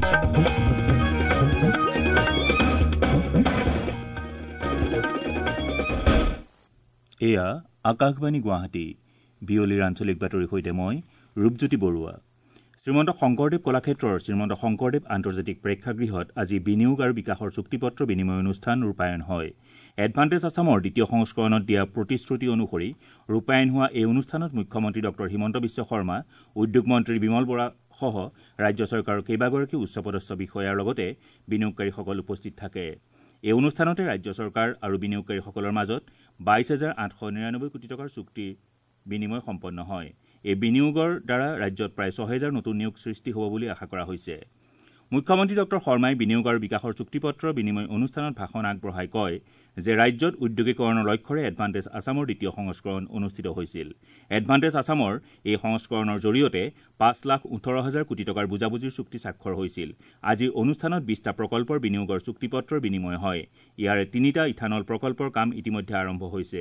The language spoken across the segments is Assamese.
এয়া আকাশবাণী গুৱাহাটী বিয়লিৰ আঞ্চলিক বাতৰিৰ সৈতে মই ৰূপজ্যোতি বৰুৱা। শ্ৰীমন্ত শংকৰদেৱ কলাক্ষেত্ৰৰ শ্ৰীমন্ত শংকৰদেৱ আন্তৰ্জাতিক প্ৰেক্ষাগৃহত আজি বিনিয়োগ আৰু বিকাশৰ চুক্তিপত্ৰ বিনিময় অনুষ্ঠান ৰূপায়ণ হয়। এডভান্টেজ আছামৰ দ্বিতীয় সংস্কৰণত দিয়া প্ৰতিশ্ৰুতি অনুসৰি ৰূপায়ণ হোৱা এই অনুষ্ঠানত মুখ্যমন্ত্ৰী ডঃ হিমন্ত বিশ্ব শৰ্মা, উদ্যোগ মন্ত্ৰী বিমল বৰাসহ ৰাজ্য চৰকাৰৰ কেইবাগৰাকী উচ্চপদস্থ বিষয়াৰ লগতে বিনিয়োগকাৰীসকল উপস্থিত থাকে। এই অনুষ্ঠানতে ৰাজ্য চৰকাৰ আৰু বিনিয়োগকাৰীসকলৰ মাজত 22,899 কোটি টকাৰ চুক্তিৰ বিনিময় সম্পন্ন হয়। এই বিনিয়োগৰ দ্বাৰা ৰাজ্যত প্ৰায় 6,000 নতুন নিয়োগ সৃষ্টি হ'ব বুলি আশা কৰা হৈছে। মুখ্যমন্ত্ৰী ডঃ শৰ্মাই বিনিয়োগ আৰু বিকাশৰ চুক্তিপত্ৰ বিনিময় অনুষ্ঠানত ভাষণ আগবঢ়াই কয় যে ৰাজ্যত উদ্যোগীকৰণৰ লক্ষ্যৰে এডভান্টেজ আছামৰ দ্বিতীয় সংস্কৰণ অনুষ্ঠিত হৈছিল। এডভান্টেজ আছামৰ এই সংস্কৰণৰ জৰিয়তে 5,18,000 কোটি টকাৰ বুজাবুজিৰ চুক্তি স্বাক্ষৰ হৈছিল। আজিৰ অনুষ্ঠানত 20টা প্ৰকল্পৰ বিনিয়োগৰ চুক্তিপত্ৰৰ বিনিময় হয়। ইয়াৰে 3টা ইথানল প্ৰকল্পৰ কাম ইতিমধ্যে আৰম্ভ হৈছে।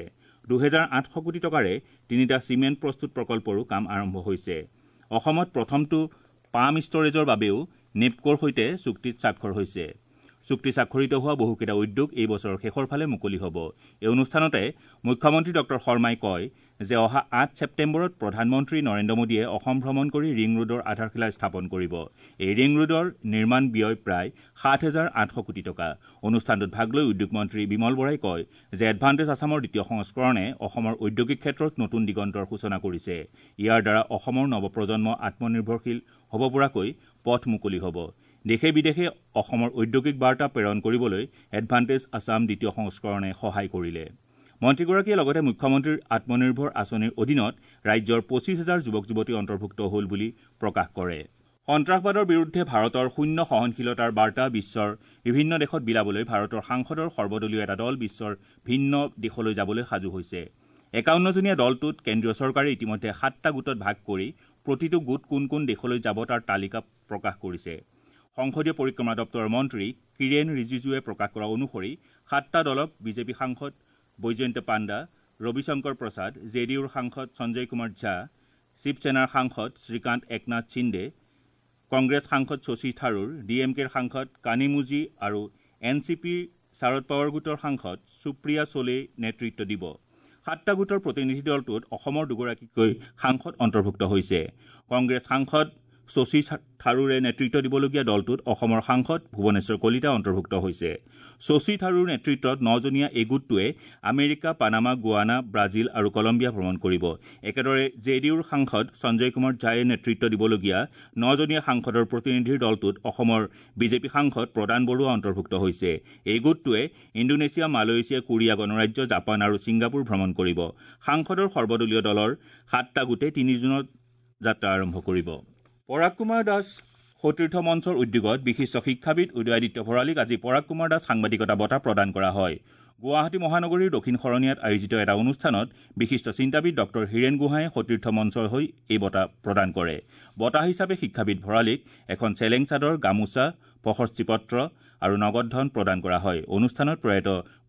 2,800 কোটি টকাৰে 3টা চিমেণ্ট প্ৰস্তুত প্ৰকল্পৰো কাম আৰম্ভ হৈছে। অসমত প্ৰথমটো পাম ষ্টৰেজৰ বাবেও নেপকোৰ সৈতে চুক্তিত স্বাক্ষৰ হৈছে। চুক্তি স্বাক্ষৰিত হোৱা বহুকেইটা উদ্যোগ এই বছৰৰ শেষৰ ফালে মুকলি হ'ব। এই অনুষ্ঠানতে মুখ্যমন্ত্ৰী ডঃ শৰ্মাই কয় যে অহা 8 ছেপ্টেম্বৰত প্ৰধানমন্ত্ৰী নৰেন্দ্ৰ মোদীয়ে অসম ভ্ৰমণ কৰি ৰিং ৰোডৰ আধাৰশিলা স্থাপন কৰিব। এই ৰিং ৰোডৰ নিৰ্মাণ ব্যয় প্ৰায় 7,800 কোটি টকা। অনুষ্ঠানটোত ভাগ লৈ উদ্যোগ মন্ত্ৰী বিমল বৰাই কয় যে এডভান্টেজ আছামৰ দ্বিতীয় সংস্কৰণে অসমৰ ঔদ্যোগিক ক্ষেত্ৰত নতুন দিগন্তৰ সূচনা কৰিছে। ইয়াৰ দ্বাৰা অসমৰ নৱপ্ৰজন্ম আত্মনিৰ্ভৰশীল হ'ব পৰাকৈ পথ মুকলি হ'ব। দেশে বিদেশে অসমৰ ঔদ্যোগিক বাৰ্তা প্ৰেৰণ কৰিবলৈ এডভান্টেজ আছাম দ্বিতীয় সংস্কৰণে সহায় কৰিলে। মন্ত্ৰীগৰাকীয়ে লগতে মুখ্যমন্ত্ৰীৰ আত্মনিৰ্ভৰ আঁচনিৰ অধীনত ৰাজ্যৰ 25,000 যুৱক যুৱতী অন্তৰ্ভুক্ত হ'ল বুলি প্ৰকাশ কৰে। সন্ত্ৰাসবাদৰ বিৰুদ্ধে ভাৰতৰ শূন্য সহনশীলতাৰ বাৰ্তা বিশ্বৰ বিভিন্ন দেশত বিলাবলৈ ভাৰতৰ সাংসদৰ সৰ্বদলীয় এটা দল বিশ্বৰ ভিন্ন দেশলৈ যাবলৈ সাজু হৈছে। 51জনীয়া দলটোত কেন্দ্ৰীয় চৰকাৰে ইতিমধ্যে 7টা গোটত ভাগ কৰি প্ৰতিটো গোট কোন কোন দেশলৈ যাব তাৰ তালিকা প্ৰকাশ কৰিছে। সংসদীয় পৰিক্ৰমা দপ্তৰৰ মন্ত্ৰী কিৰেণ ৰিজিজুৱে প্ৰকাশ কৰা অনুসৰি 7টা দলক বিজেপি সাংসদ বৈজয়ন্ত পাণ্ডা, ৰবিশংকৰ প্ৰসাদ, জেডিইউৰ সাংসদ সঞ্জয় কুমাৰ ঝা, শিৱসেনাৰ সাংসদ শ্ৰীকান্ত একনাথ সিন্দে, কংগ্ৰেছ সাংসদ শশী থাৰুৰ, ডিএমকেৰ সাংসদ কানিমোজি আৰু এনচিপিৰ শাৰদ পাৱাৰ গোটৰ সাংসদ সুপ্ৰিয়া সোলে নেতৃত্ব দিব। 7টা গোটৰ প্ৰতিনিধি দলটোত অসমৰ 2গৰাকীকৈ সাংসদ অন্তৰ্ভুক্ত হৈছে। কংগ্ৰেছ সাংসদ শশী থাৰুৰে নেতৃত্ব দিবলগীয়া দলটোত অসমৰ সাংসদ ভুৱনেশ্বৰ কলিতা অন্তৰ্ভুক্ত হৈছে। শশী থাৰুৰ নেতৃত্বত 9জনীয়া এই গোটটোৱে আমেৰিকা, পানামা, গুৱানা, ব্ৰাজিল আৰু কলম্বিয়া ভ্ৰমণ কৰিব। একেদৰে জেডিইউৰ সাংসদ সঞ্জয় কুমাৰ ঝায়ে নেতৃত্ব দিবলগীয়া 9জনীয়া সাংসদৰ প্ৰতিনিধিৰ দলটোত অসমৰ বিজেপি সাংসদ প্ৰদান বৰুৱা অন্তৰ্ভুক্ত হৈছে। এই গোটটোৱে ইণ্ডোনেছিয়া, মালয়েছিয়া, কোৰিয়া গণৰাজ্য, জাপান আৰু ছিংগাপুৰ ভ্ৰমণ কৰিব। সাংসদৰ সৰ্বদলীয় দলৰ 7টা গোটে 3 জুনত যাত্ৰা আৰম্ভ কৰিব। পৰাগ কুমাৰ দাস সতীৰ্থ মঞ্চৰ উদ্যোগত বিশিষ্ট শিক্ষাবিদ উদয়াদিত্য ভৰালীক আজি পৰাগ কুমাৰ দাস সাংবাদিকতা বঁটা প্ৰদান কৰা হয়। গুৱাহাটী মহানগৰীৰ দক্ষিণ শৰণীয়াত আয়োজিত এটা অনুষ্ঠানত বিশিষ্ট চিন্তাবিদ ডঃ হীৰেণ গোহাঁয়ে সতীৰ্থ মঞ্চৰ হৈ এই বঁটা প্ৰদান কৰে। বঁটা হিচাপে শিক্ষাবিদ ভৰালীক এখন চেলেং চাদৰ, গামোচা, প্ৰশস্তি পত্ৰ আৰু নগদ ধন প্ৰদান কৰা হয়। অনুষ্ঠানত প্ৰয়াত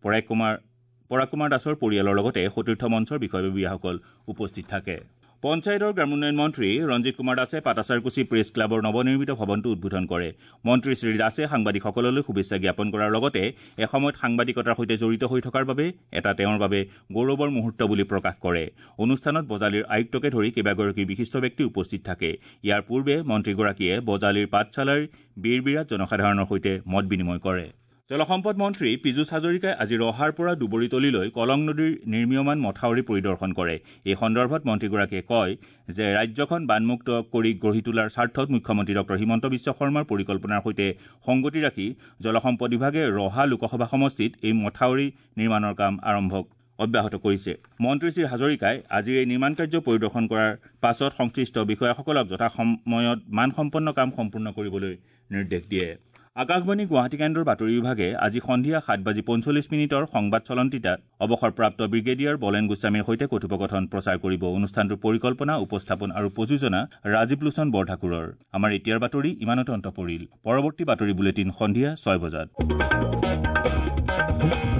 পৰাগ কুমাৰ দাসৰ পৰিয়ালৰ লগতে সতীৰ্থ মঞ্চৰ বিষয়ববীয়াসকল উপস্থিত থাকে। পঞ্চায়ত আৰু গ্ৰামোন্নয়ন মন্ত্ৰী ৰঞ্জিত কুমাৰ দাসে পাটাচাৰকুছি প্ৰেছ ক্লাবৰ নৱনিৰ্মিত ভৱনটো উদ্বোধন কৰে। মন্ত্ৰী শ্ৰী দাসে সাংবাদিকসকললৈ শুভেচ্ছা জ্ঞাপন কৰাৰ লগতে এসময়ত সাংবাদিকতাৰ সৈতে জড়িত হৈ থকাৰ বাবে এটা তেওঁৰ বাবে গৌৰৱৰ মুহূৰ্ত বুলি প্ৰকাশ কৰে। অনুষ্ঠানত বজালীৰ আয়ুক্তকে ধৰি কেইবাগৰাকী বিশিষ্ট ব্যক্তি উপস্থিত থাকে। ইয়াৰ পূৰ্বে মন্ত্ৰীগৰাকীয়ে বজালীৰ পাঠশালাৰ বীৰবিৰাট জনসাধাৰণৰ সৈতে মত বিনিময় কৰে। জলসম্পদ মন্ত্ৰী পীযুষ হাজৰিকাই আজি ৰহাৰ পৰা দুবৰিতলীলৈ কলং নদীৰ নিৰ্মীয়মান মথাউৰি পৰিদৰ্শন কৰে। এই সন্দৰ্ভত মন্ত্ৰীগৰাকীয়ে কয় যে ৰাজ্যখন বানমুক্ত কৰি গঢ়ি তোলাৰ স্বাৰ্থত মুখ্যমন্ত্ৰী ডঃ হিমন্ত বিশ্ব শৰ্মাৰ পৰিকল্পনাৰ সৈতে সংগতি ৰাখি জলসম্পদ বিভাগে ৰহা লোকসভা সমষ্টিত এই মথাউৰি নিৰ্মাণৰ কাম অব্যাহত কৰিছে। মন্ত্ৰী শ্ৰী হাজৰিকাই আজিৰ এই নিৰ্মাণ কাৰ্য পৰিদৰ্শন কৰাৰ পাছত সংশ্লিষ্ট বিষয়াসকলক যথাসময়ত মানসম্পন্ন কাম সম্পূৰ্ণ কৰিবলৈ নিৰ্দেশ দিয়ে। আকাশবাণী গুৱাহাটী কেন্দ্ৰৰ বাতৰি বিভাগে আজি সন্ধিয়া 7:45 সংবাদ চলন্তিতাত অৱসৰপ্ৰাপ্ত ব্ৰিগেডিয়াৰ বলেন গোস্বামীৰ সৈতে কথোপকথন প্ৰচাৰ কৰিব। অনুষ্ঠানটোৰ পৰিকল্পনা, উপস্থাপন আৰু প্ৰযোজনা ৰাজীৱ লোচন বৰঠাকুৰৰ। আমাৰ এতিয়াৰ বাতৰি ইমানতে অন্ত পৰিল। পৰৱৰ্তী বাতৰি বুলেটিন সন্ধিয়া 6 বজাত।